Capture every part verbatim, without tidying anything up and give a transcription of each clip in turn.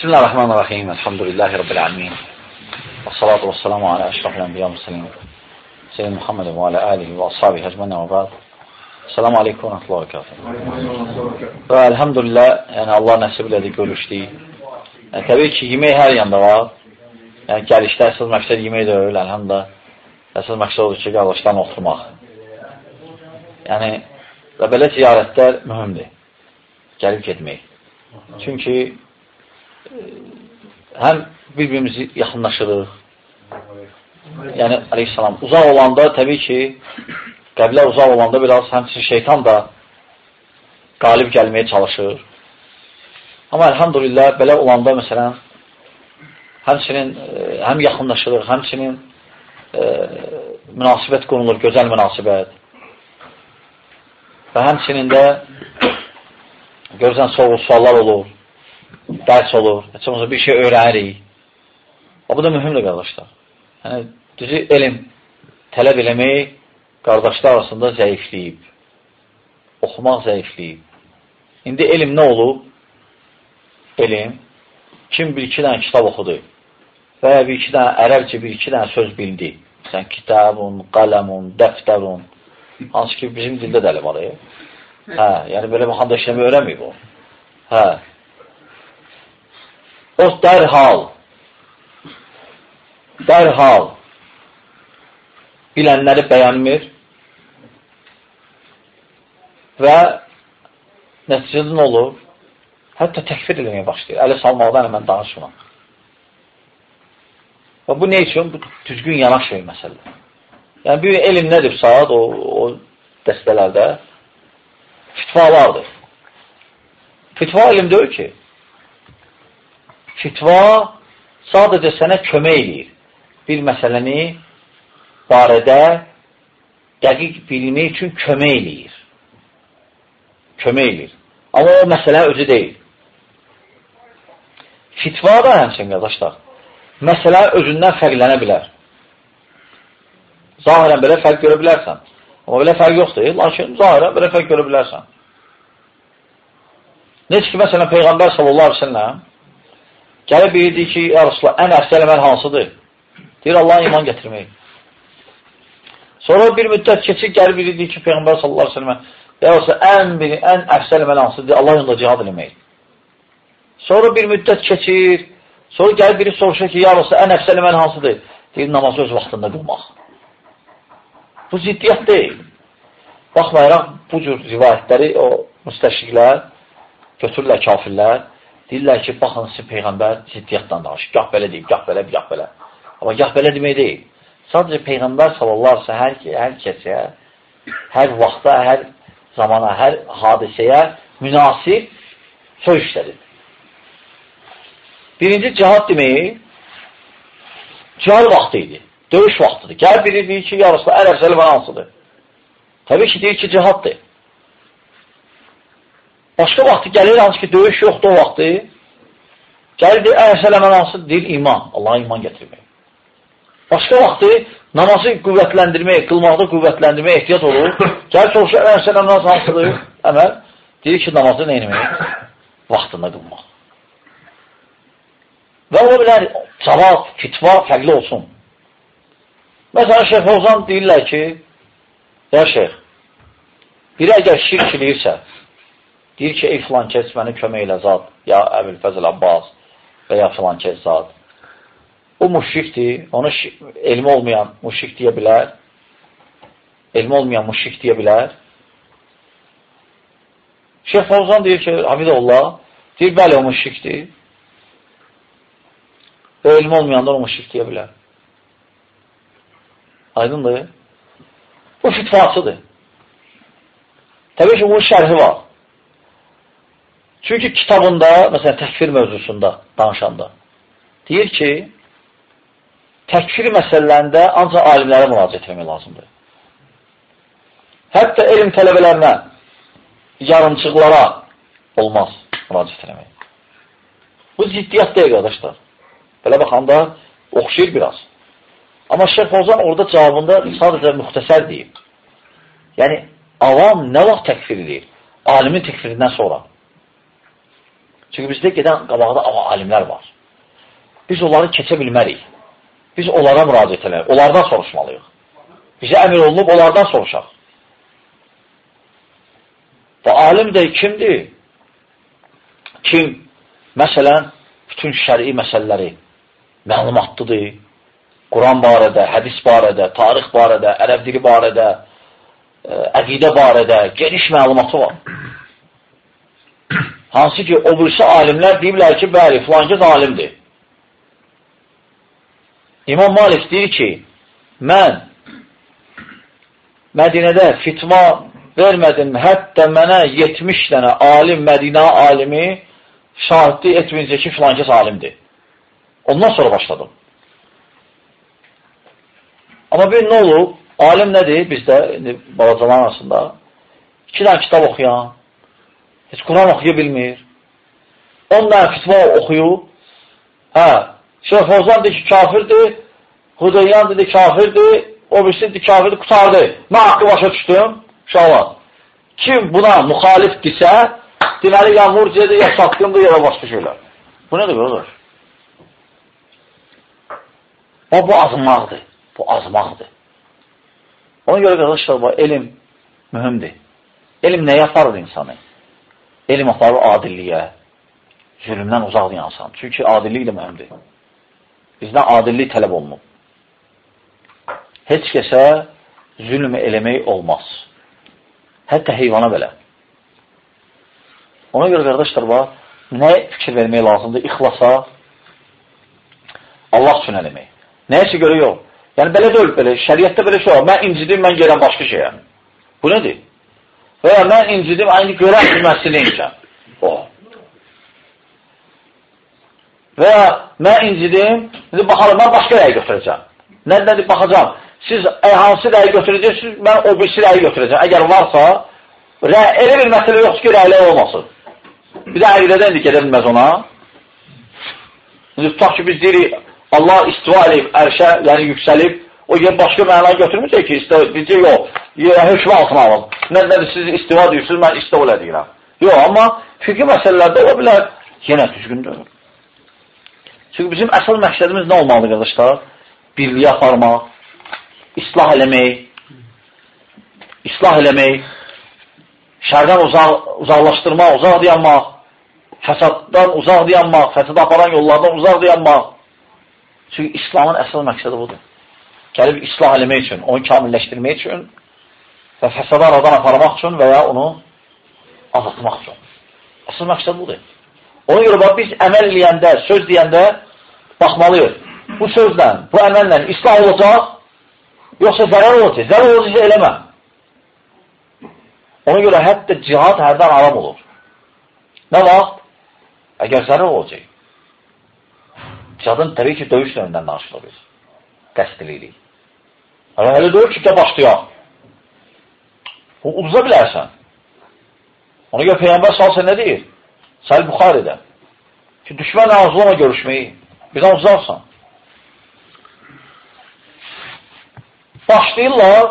Bismillahirrahmanirrahim. Elhamdülillahi Rabbil alemin. Və salatu və salamu alə əşrafil ənbiya müsəlim. Seyyid Muhammedin və alə alihi və ashabihi əcmənə və bəd. Selamu aleykum və rəhmətullah və kafir. Və elhamdülillah, yəni Allah nəsib elədi, görüşdük. Yəni, təbii ki, yemək hər yanda var. Yəni, gəlişdə əsas məqsəd yemək deyil, elhamdülillah. Əsas məqsəd odur ki, qardaşlarla oturmaq. Yəni, və belə ziyarətlər mühümdir. Gəlib getmək. Çünki həm bir-birimizi yaxınlaşırıq. Yəni, aleyhissalam, uzaq olanda təbii ki, qəblə uzaq olanda biraz həmçinin şeytan da qalib gəlməyə çalışır. Amma elhamdülillah, belə olanda məsələn, həmçinin həm yaxınlaşırıq, həmçinin e, münasibət qurulur, gözəl münasibət. Və həmçinin də görürsən, soğuk suallar olur, dərs olur, heç olmasa bir şey öyrənirik. O, bu da mühümdür, qardaşlar. Yəni, düzü elm tələb eləmək qardaşlar arasında zəifləyib. Oxumaq zəifləyib. İndi elm nə olub? Elm, kim bir-iki dənə kitab oxudu və ya bir-iki dənə ərəbcə bir-iki dənə söz bildi. Sən kitabun, qələmun, dəftərun, hansı ki bizim dildə dəli var. Hə, yəni belə baxanda işləmə öyrənməyib o. Hə. O dərhal, dərhal bilənləri bəyənmir və nəticədə nə olur? Hətta təkfir eləməyə başlayır. Ələ salmaqdan həmən danışmaq. Və bu nə üçün? Bu düzgün yanaşmayın məsələ. Yəni, bir elm nədir saat o, o dəstələrdə? Fitvalardır. Fitva elm deyil ki. Fitva sadəcə sənə kömək eləyir. Bir məsələni barədə dəqiq bilmək üçün kömək eləyir. Kömək eləyir. Amma o məsələ özü deyil. Fitva da həmçinin, qardaşlar, məsələ özündən fərqlənə bilər. Zahirən belə fərq görə bilərsən. Amma belə fərq yoxdur, lakin zahirən belə fərq görə bilərsən. Necə ki, məsələn, Peyğəmbər sallallahu aleyhi ve sellem gəlib biri deyir ki, ya Rasulullah, ən əfsəl əməl hansıdır? Deyir, Allah'a iman gətirmək. Sonra bir müddət keçir, gəlib biri deyir ki, Peyğəmbər sallallahu aleyhi ve sellem ya Rasulullah, ən, biri, ən əfsəl əməl hansıdır? Allah yolunda cihad eləmək. Sonra bir müddət keçir, sonra gəlib biri soruşur ki, ya Rasulullah, ən əfsəl əməl hansıdır? Deyir, namazı öz vaxtında qılmaq. Bu ziddiyyət deyil. Baxmayaraq, bu cür rivayətləri o müstəşriqlər götürürlər kafirlər, deyirlər ki, baxın, sizin Peyğəmbər ziddiyyətdən danışır. Gah belə deyib, gah belə, gah belə. Amma gah belə demək deyil. Sadəcə Peyğəmbər sallallahu aleyhi ve sellem hər, hər kəsə, hər vaxta, hər zamana, hər hadisəyə münasib söz işlədir. Birinci, cihad deməyi cihad vaxtı idi, döyüş vaxtıdır. Gəl biri deyir ki, ya Rasulullah, ən əfsəli bana hansıdır? Təbii ki, deyir ki, cihaddır. Başqa vaxtı gəlir, hansı ki, döyüş yoxdur o vaxtı. Gəlir, deyir, ən əfsəli bana hansıdır? Deyir, iman. Allah'a iman gətirmək. Başqa vaxtı namazı qüvvətləndirmək, qılmaqda qüvvətləndirmək ehtiyat olur. Gəl soruşur, ən əfsəli namaz hansıdır? Əməl, deyir ki, namazı nə etmək? Vaxtında qılmaq. Və ola bilər, cavab, fitva fərqli olsun. Məsələn, Şeyx Fovzan deyirlər ki, ya Şeyx, biri əgər şirk eləyirsə, deyir ki, ey filan kəs məni kömək elə zat, ya Əbülfəzl Abbas və ya filan kəs zat. O müşrikdir, onu elmi olmayan müşrik deyə bilər, elmi olmayan müşrik deyə bilər. Şeyx Fovzan deyir ki, Hamidullah, deyir, bəli, o müşrikdir. Və elmi olmayanlar o müşrik deyə bilər. Aydındır. Bu fitvasıdır. Təbii ki, bunun şərhi var. Çünki kitabında, məsələn, təkfir mövzusunda danışanda deyir ki, təkfir məsələlərində ancaq alimlərə müraciət etmək lazımdır. Hətta elm tələbələrinə, yarımçıqlara olmaz müraciət etmək. Bu ziddiyyət deyil, qardaşlar. Belə baxanda oxşayır biraz. Amma Şeyx Fovzan orada cavabında sadəcə müxtəsər deyib. Yəni, avam nə vaxt təkfir edir? Alimin təkfirindən sonra. Çünki bizdə gedən qabaqda alimlər var. Biz onları keçə bilmərik. Biz onlara müraciət edək, onlardan soruşmalıyıq. Bizə əmir olunub, onlardan soruşaq. Və alim də kimdir? Kim, məsələn, bütün şəri məsələləri məlumatlıdır. Quran barədə, hədis barədə, tarix barədə, ərəb dili barədə, əqidə barədə geniş məlumatı var. Hansı ki, o birisi alimlər deyiblər ki, bəli, filankəs alimdir. İmam Malik deyir ki, mən Mədinədə fitva vermədim, hətta mənə yetmiş dənə alim, Mədinə alimi şahidlik etməyəcək ki, filankəs alimdir. Ondan sonra başladım. Amma bir nə olub? Alim nədir bizdə, balacalar arasında? İki dənə kitab oxuyan, heç Quran oxuya bilmir. On dənə fitva oxuyub, hə, Şeyh Fozan deyir ki, kafirdir, Hudeyyan dedi kafirdir, o birisi dedi kafirdir, qutardı. Mən haqqı başa düşdüm, şahat. Kim buna müxalifdirsə, deməli ya murciədir, ya satqındır, ya başqa şeylər. Bu nədir, qardaş? O, bu azmaqdır, bu azmaqdır. Ona görə qardaşlar, bu elm mühümdir. Elm nəyə aparır insanı? Elm aparır adilliyə, zülümdən uzaq insan. Çünki adillik də mühümdir. Bizdən adillik tələb olunub. Heç kəsə zülm eləmək olmaz. Hətta heyvana belə. Ona görə qardaşlar, nə fikir vermək lazımdır? İxlasa, Allah üçün eləmək. Nəyəsə görə yox. Yəni, belə deyil, belə, şəriətdə belə şey var. Mən incidim, mən gələm başqa şeyə. Bu nədir? Və ya mən incidim, aynı görən bilməsi neyəcəm. O. Və ya mən incidim, baxalım, mən başqa rəyi götürəcəm. Nədir, nədir, baxacam. Siz hansı rəyi götürəcəksiniz, mən o birisi rəyi götürəcəm. Əgər varsa, rəy, elə bir məsələ yoxdur ki, rəylər olmasın. Bir də əqidədən dik edə bilməz ona. Tutaq ki, biz deyirik, Allah istiva edib, ərşə, yəni yüksəlib, o yer başqa mənaya götürməyəcək ki, deyəcək, yox, hökmə altına alın. Nədir, siz istiva deyirsiniz, mən istiva elə deyirəm. Yox, amma fiqhi məsələlərdə ola bilər, yenə düzgündür. Çünki bizim əsas məqsədimiz nə olmalıdır, qardaşlar? Birliyi aparmaq, islah eləmək, islah eləmək, şərdən uzaq, uzaqlaşdırmaq, uzaq dayanmaq, fəsaddan uzaq dayanmaq, fəsad aparan yollardan uzaq dayanmaq. Çünki İslamın əsas məqsədi budur. Gəlib islah eləmək üçün, onu kamilləşdirmək üçün və fəsadı aradan aparmaq üçün və ya onu azaltmaq üçün. Əsas məqsəd budur. Ona görə biz əməl eləyəndə, söz deyəndə baxmalıyıq. Bu sözlə, bu əməllə islah olacaq, yoxsa zərər olacaq. Zərər olacaq eləmə. Ona görə hətta cihad hərdən aram olur. Nə vaxt? Əgər zərər olacaq. Cihadın təbii ki, döyüş dönündən danışılır. Qəstililik. Hələ deyir ki, də başlayaq. Uduza bilərsən. Ona görə Peyyambər salsa nə deyir? Səhil Buxaridə. Ki, düşmən arzulama görüşməyi. Bizdən uzarsan. Başlayırlar,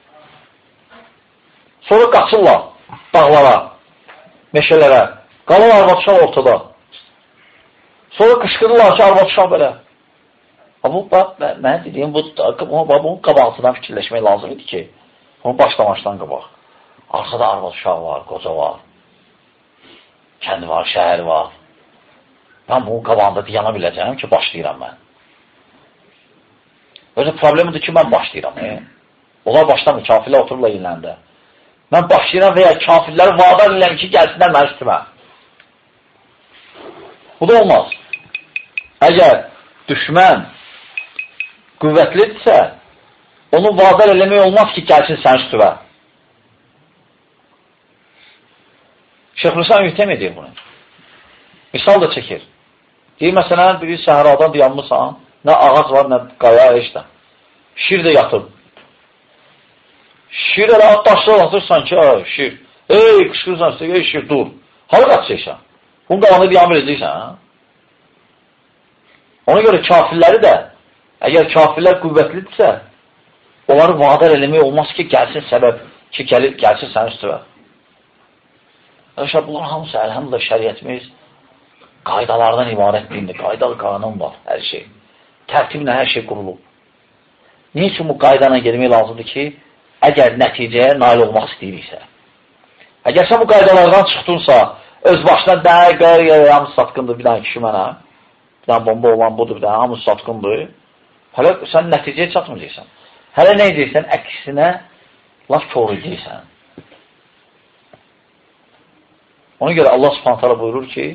sonra qaçırlar dağlara, meşələrə. Qalın arvad-uşaq ortada. Sonra qışqırırlar ki, arvad-uşaq belə. Bu, mən dediyim, bunun qabaqçıdan fikirləşmək lazım idi ki, bunu başlamaçdan qabaq. Arxada arvad-uşaq var, qoca var, kəndi var, şəhər var. Mən bunun qabağında diyana biləcəyim ki, başlayıram mən. Özü problemidir ki, mən başlayıram. E? Onlar başlamır, kafirlər otururlar illəndə. Mən başlayıram və ya kafirləri vadar iləm ki, gəlsinlər mən üstümə. Bu da olmaz. Əgər düşmən qüvvətlidirsə, onu vadar eləmək olmaz ki, gəlsin sən üstümə. Şeyxülislam yühtəm edir bunu. Misal da çəkir. Deyir, məsələn, bir səhradan dayanmışsan, nə ağac var, nə qaya, işdə. Şir də yatıb. Şir elə daşlar atırsan ki, şir. Ey, qışqırırsan, ey, şir, dur. Halı qaçacaqsan. Bunun qalanı dayan biləcəksən, hə? Ona görə kafirləri də, əgər kafirlər qüvvətlidirsə, onları vadar eləmək olmaz ki, gəlsin səbəb ki, gəlir, gəlsin sənin üstüvə. Arkadaşlar, bunlar hamısı əlhamdülillah şəriətimiz Qaydalardan ibarət dindir. Qaydalı qanun var, hər şey. Tərtiblə hər şey qurulub. Niçin bu qaydana gelmək lazımdır ki, əgər nəticəyə nail olmaq istəyiriksə? Əgər sən bu qaydalardan çıxdınsa, öz başına dəqiq, dəqiq, hamısı satqındır, bir dənə kişi mənə, bir dənə bomba olan budur, bir dənə hamısı satqındır, hələ sən nəticəyə çatmayacaqsan. Hələ nə edəcəksən? Əksinə, laf kor edəcəksən. Ona görə Allah subhanahu teala buyurur ki,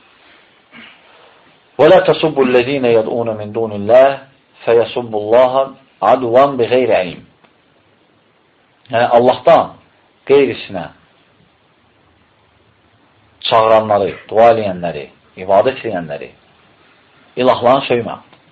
وَلَا تَسُبُّ الَّذ۪ينَ يَدْعُونَ مِنْ دُونِ اللّٰهِ فَيَسُبُّ اللّٰهَ عَدُوًا بِغَيْرِ عِلْمٍ. Yəni, Allahdan qeyrisinə çağıranları, dua eləyənləri, ibadət eləyənləri, ilahlarını söymə.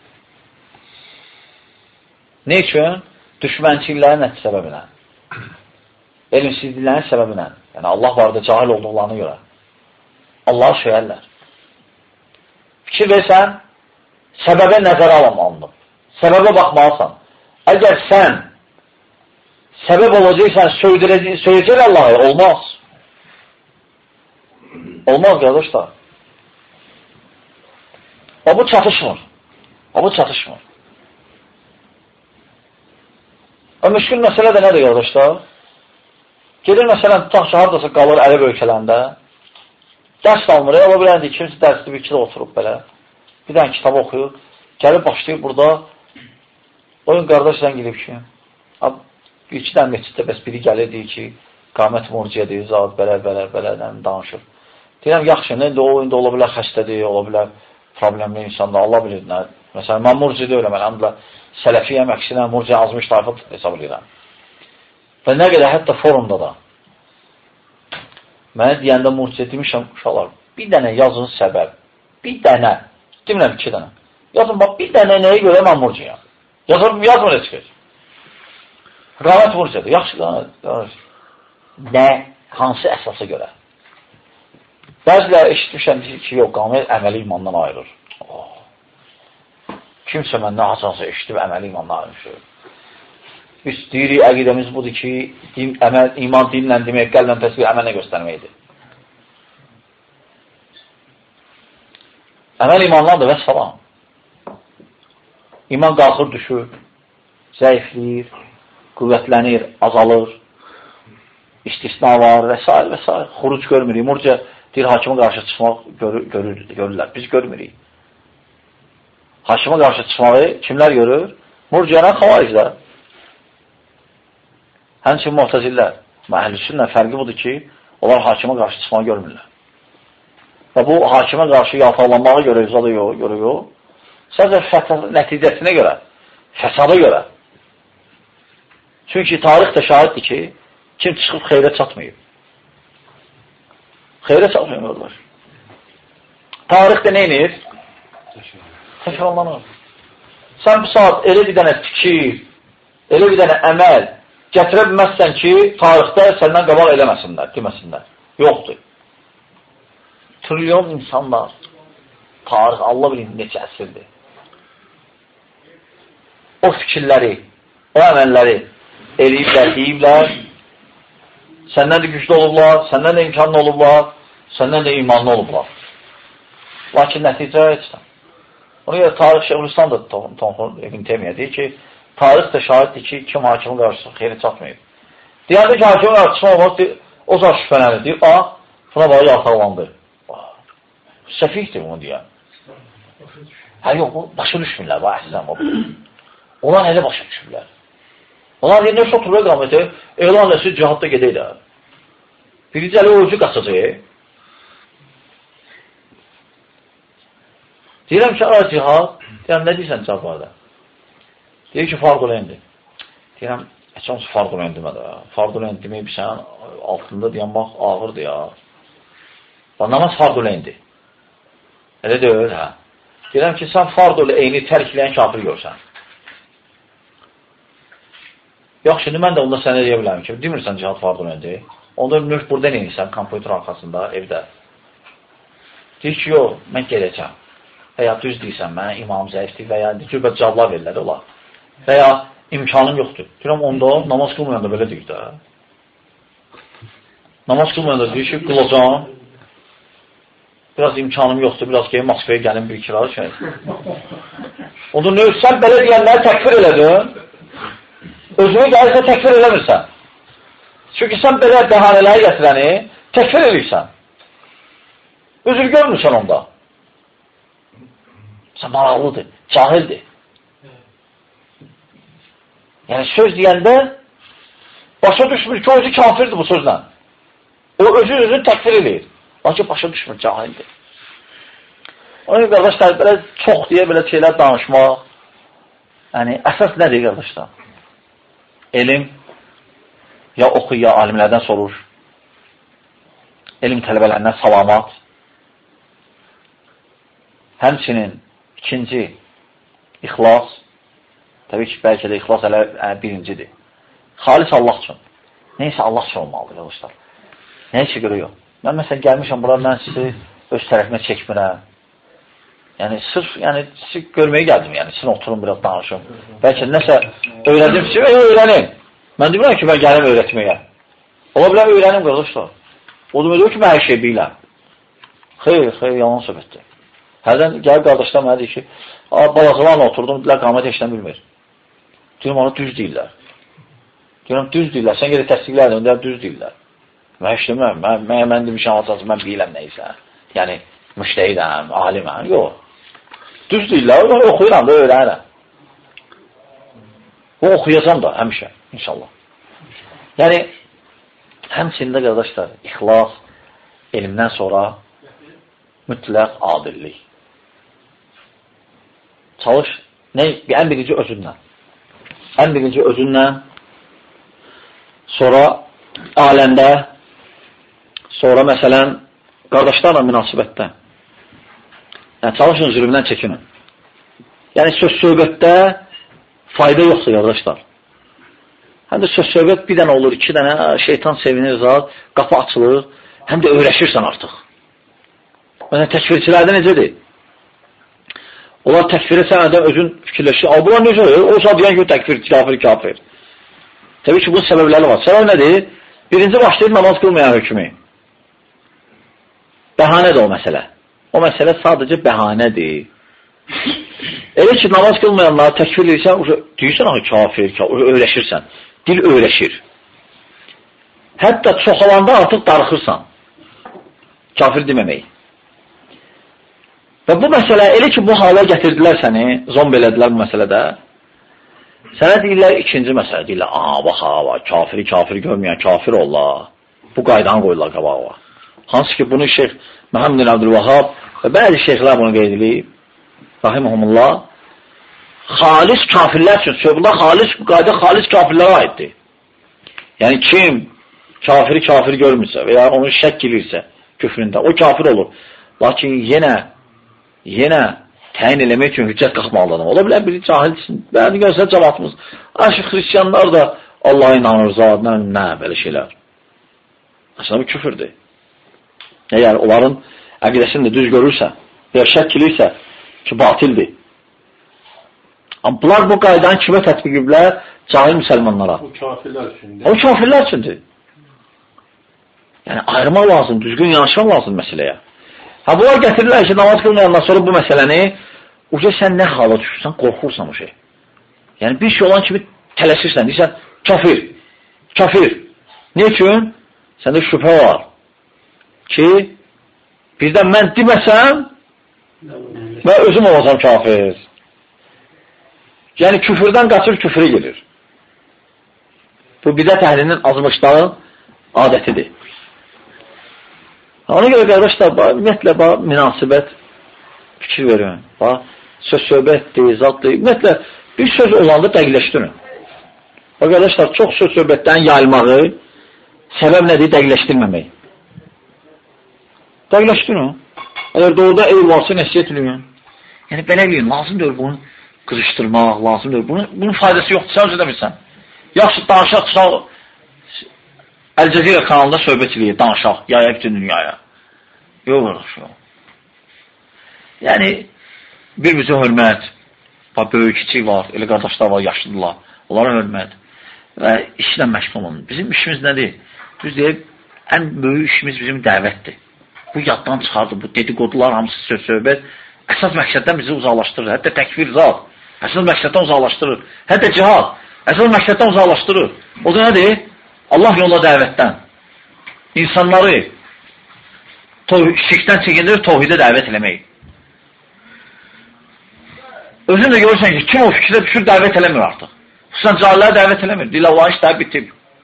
Ne üçün? Düşmənçiliklərin nəticə səbəbinə, elmsizliklərin səbəbinə, yəni Allah vardı, cahil olduqlarına görə Allahı söyərlər. Fikir versən, səbəbə nəzərə alınmalıdır. Səbəbə baxmalısan. Əgər sən səbəb olacaqsan, söyləyəcək Allah'a, olmaz. Olmaz, qardaşlar. O bu çatışmır. O bu çatışmır. O müşkül məsələ də nədir, qardaşlar? Gelir məsələn, tutaq ki, haradasa qalır Ərəb ölkələrində, dərs almır, ola biləndir, kimisi dərsli bir ikidə oturub belə, bir dənə kitab oxuyur, gəlib başlayıb burada, oyun qardaş zəng edib ki, bir iki dənə meçiddə bəs biri gəlir, deyir ki, qamət murciədir, zat, belə, belə, belə, danışır. Deyirəm, yaxşı, nə, o oyunda ola bilər xəstədir, ola bilər problemli insanlar, Allah bilir, nə, məsələn, mən murciə deyiləm, əlhamdülillah, sələfiyyəm, əksinə, murciə azmış tayfa hesab edirəm. Və nə qədər, hətta forumda da, mənə deyəndə murciə demişəm, uşaqlar, bir dənə yazın səbəb, bir dənə, demirəm, iki dənə, yazın, bax, bir dənə nəyə görə mən murciyəm? Yazın, yazmır heç kəs. Qamət murciədir, yaxşı, qamət. Nə, hansı əsasa görə? Bəziləri eşitmişəm ki, yox, qamət əməli imandan ayrılır. Oh. Kimsə məndən haçansa eşitib əməli imandan ayrılır. Biz deyirik, əqidəmiz budur ki, din, əməl, iman dinlə demək, qəlbən təsvir əmələ göstərməkdir. Əməl imanlardır və salam. İman qalxır, düşür, zəifləyir, qüvvətlənir, azalır, istisna var və s. və s. Xuruc görmürük. Murciə deyir, hakimə qarşı çıxmaq görür, görür, görürlər. Biz görmürük. Hakimə qarşı çıxmağı kimlər görür? Murciələr, xavariclər. Həmçin muhtəzillər. Əhlüsünnə fərqi budur ki, onlar hakimə qarşı çıxmağı görmürlər. Və bu, hakimə qarşı yaltaqlanmağa görə, yüzada yox, görə yox. Sadəcə nəticəsinə görə, fəsada görə. Çünki tarix də şahiddir ki, kim çıxıb xeyrə çatmayıb. Xeyrə çatmayırlar. Tarix də neynir? Təkrarlanır. Sən bu saat elə bir dənə fikir, elə bir dənə əməl gətirə bilməzsən ki, tarixdə səndən qabaq eləməsinlər, deməsinlər. Yoxdur. Trilyon insanlar, tarix, Allah bilir neçə əsrdir. O fikirləri, o əməlləri eləyiblər, deyiblər, səndən də güclü olublar, səndən də imkanlı olublar, səndən də imanlı olublar. Lakin nəticə etsən. Ona görə tarix Şeyhülislam da Tonxun İbn Teymiyyə deyir ki, tarix də şahiddir ki, kim hakimin qarşısına xeyri çatmayıb. Deyəndə ki, hakimin qarşısına olmaz, o zaman şübhələnir, deyir, a, buna bağı yaltaqlandı. Səfihdir bunu deyən. Hə, yox, başa düşmürlər, bu əslən, o. Onlar elə başa düşürlər. Onlar deyir, nefs oturur qaməti, elan eləsi cihadda gedəklər. Birinci əli o özü qaçacaq. Deyirəm ki, ara cihad, deyirəm, nə deyirsən cihadlarda? Deyir ki, fardulendir. Deyirəm, heç olsa fardulen demədə. Fardulen demək bir sənin altında deyəm, bax, ağırdır ya. Bax, namaz fardulendir. Elə deyir, hə. Deyirəm ki, sən fardul eyni tərkləyən kafir görsən. Yox, şimdi mən də onda sənə deyə bilərəm ki, demirsən cihad fardulendir. Onda növ burada neyinsən, kompüter arxasında, evdə. Deyir ki, yox, mən gələcəm. Və ya düz deyirsən, mənə imam zəifdir və ya cürbət cavablar verirlər, olar. Və ya imkanım yoxdur. Deyirəm, onda namaz qılmayanda belə deyir də. Namaz qılmayanda deyir ki, qılacam. biraz imkanım yoxdur, biraz ki Moskvaya gəlim bir kiralı şey. Onu ne sən belə deyənləri təkfir elədin, özünü gəlirsə təkfir eləmirsən. Çünki sən belə bəhanələri gətirəni təkfir edirsən. Özür görmürsən onda. Sən maraqlıdır, cahildir. Yəni söz deyəndə başa düşmür ki, o özü kafirdir bu sözlə. O özü özünü təkfir edir. Lakin başa düşmür, cahildir. Onun qardaşlar, belə çox deyə belə şeylər danışmaq, yəni əsas nədir qardaşlar? Elm, ya oxu, ya alimlərdən sorur. Elm tələbələrindən salamat. Həmçinin ikinci, ixlas. Təbii ki, bəlkə də ixlas hələ birincidir. Xalis Allah üçün. Neysə Allah üçün olmalıdır, qardaşlar. Neysə görə yox. Mən məsələn gəlmişəm bura, mən sizi öz tərəfimə çəkmirəm. Yəni, sırf, yəni, sizi görməyə gəldim, yəni, sizin oturun, biraz danışım. Bəlkə nəsə öyrədim sizi, və öyrənim. Mən demirəm ki, mən gəlim öyrətməyə. Ola biləm, öyrənim, qardaşlar. O demək ki, mən hər şey biləm. Xeyr, xeyr, yalan söhbətdir. Hərdən gəlib qardaşlar mənə deyir ki, balacalarla oturdum, dilər, qamət eşdən bilmir. Deyirəm, onu düz deyirlər. Deyirəm, düz deyirlər, sən gedib təsdiqlərdir, deyirəm, düz deyirlər. Mən işləməm, mən, mən, mən demişəm, alacaqsın, mən biləm neysə. Yəni, müştəhidəm, aliməm, yox. Düz deyirlər, oxuyuram da, öyrənirəm. O oxuyacam da, həmişə, inşallah. Yəni, həmçində, qardaşlar, ixlas, elmdən sonra mütləq adillik. Çalış, nə? Ən birinci özünlə. Ən birinci özünlə, sonra aləndə, sonra məsələn, qardaşlarla münasibətdə. Yəni, çalışın zülmdən çəkinin. Yəni, söz-söhbətdə fayda yoxdur, qardaşlar. Həm də söz-söhbət bir dənə olur, iki dənə, şeytan sevinir, zat, qapı açılır, həm də öyrəşirsən artıq. Məsələn, təkfirçilərdə necədir? Onlar təkfirə sənədən özün fikirləşir. A, bunlar necə? O saat deyən ki, təkfir, kafir, kafir. Təbii ki, bunun səbəbləri var. Səbəb nədir? Birinci başlayır namaz qılmayan hökmü. Bəhanədir o məsələ. O məsələ sadəcə bəhanədir. Elə ki, namaz qılmayanlar təkfir edirsən, deyirsən, kafir, kafir, öyrəşirsən. Dil öyrəşir. Hətta çoxalanda artıq darıxırsan. Kafir deməmək. Və bu məsələ, elə ki, bu hala gətirdilər səni, zomb elədilər bu məsələdə, sənə deyirlər, ikinci məsələ deyirlər, aa, bax, aa, kafiri, kafiri görməyən, kafir ollar. Bu qaydanı qoyurlar qabağa. Hansı ki, bunu Şeyx Məhəmməd bin Abdülvahhab və bəzi şeyxlər bunu qeyd edib, rahiməhumullah, xalis kafirlər üçün, söhbətlər xalis, bu qayda xalis kafirlərə aiddir. Yəni, kim kafiri kafir görmürsə və ya onu şək edirsə küfründə, o kafir olur. Lakin yenə yenə təyin eləmək üçün hüccət qalxmalıdır. Ola bilər, biri cahilsin. Bəzi görsə cəmatımız, aşı xristiyanlar da Allah'a inanır, zadına, nə, belə şeylər. Aslında bu küfürdür. Əgər onların əqidəsini də düz görürsə, və ya şək edirsə ki, batildir. Amma bunlar bu qaydanı kimə tətbiq ediblər? Cahil müsəlmanlara. O kafirlər üçündür. O kafirlər üçündür. Yəni, ayırmaq lazım, düzgün yanaşmaq lazım məsələyə. Ha, bunlar gətirirlər ki, namaz qılmayandan sonra bu məsələni, o şey sən nə hala düşürsən, qorxursan o şey. Yəni, bir şey olan kimi tələsirsən, deyirsən, kafir, kafir. Ne üçün? Səndə şübhə var ki, birdən mən deməsəm, mən özüm olacam kafir. Yəni, küfürdən qaçır, küfrə gelir. Bu, bidət əhlinin azmışların adətidir. Ona görə qardaşlar, ümumiyyətlə, münasibət fikir verin. Söz-söhbətdir, zaddır. Ümumiyyətlə, bir söz olanda dəqiqləşdirin. Bax, qardaşlar, çox söz-söhbətdən yayılmağı səbəb nədir? Dəqiqləşdirməmək. Dəqiqləşdirin. Əgər doğruda ev varsa, nəsiyyət edin. Yəni, belə eləyin, lazımdır bunu qızışdırmaq, lazımdır. Bunun, bunun faydası yoxdur, sən özü demirsən. Yaxşı, danışaq, sağ Əl-Cəzirə kanalında söhbət eləyir, danışaq, yaya bütün dünyaya. Yox, yox. Yəni, bir-birinizə hörmət, böyük, kiçik var, elə qardaşlar var, yaşlıdırlar, onlara hörmət və işlə məşğul olun. Bizim işimiz nədir? Biz deyək, ən böyük işimiz bizim dəvətdir. Bu yaddan çıxardı, bu dedikodular, hamısı söz söhbət. Əsas məqsəddən bizi uzaqlaşdırır. Hətta təkfir zat. Əsas məqsəddən uzaqlaşdırır. Hətta cihad. Əsas məqsəddən uzaqlaşdırır. O da nədir? Allah yoluna dəvətdən. İnsanları şirkdən çəkindirir, tohidə dəvət eləmək. Özün də görürsən ki, kim o fikrə düşür, dəvət eləmir artıq. Xüsusən cahillər dəvət eləmir. Deyil, Allahın işləri bitib.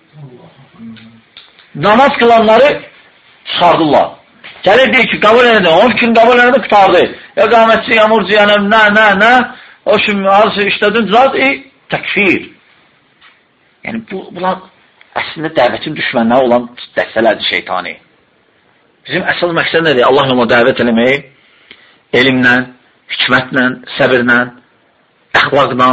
Namaz qılanları çıxardırlar. Gəlir deyir ki, qəbul elədi, on gün qəbul elədi, qutardı. Ya qamətçi, ya murci, ya nə, nə, nə, o şimdi arası işlədin, zat, e, təkfir. Yəni, bu, bunlar əslində dəvətin düşmənləri olan dəstələrdir şeytani. Bizim əsas məqsəd nədir? Allah yoluna dəvət eləməyi, elmlə, hikmətlə, səbirlə, əxlaqla,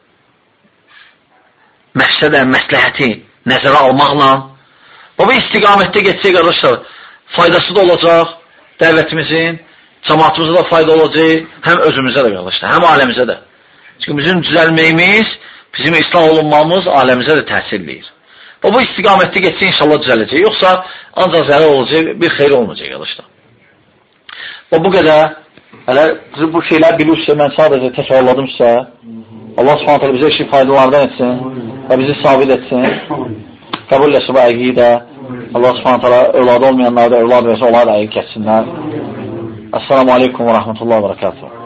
məqsədə, məsləhəti nəzərə almaqla, o bu istiqamətdə geçsək, qardaşlar, faydası da olacaq dəvətimizin, cəmaatımıza da fayda olacaq, həm özümüzə də qardaşlar, həm aləmizə də. Çünki bizim düzəlməyimiz, bizim İslam olunmamız aləmizə də təsir edir. Və bu istiqamətdə geçsə inşallah düzələcək. Yoxsa ancaq zərər olacaq, bir xeyir olmayacaq qardaşlar. Və bu qədər, hələ bu şeylər bilirsə, mən sadəcə təkrarladım sizə. Allah Subhanahu taala bizə işi faydalardan etsin və bizi sabit etsin. Qəbul eləsin bu əqiyi də. Allah Subhanahu taala övladı olmayanlar da övlad versə, onlar da əqiq etsinlər. Esselamu aleykum və rəhmətullah və bərəkatuhu.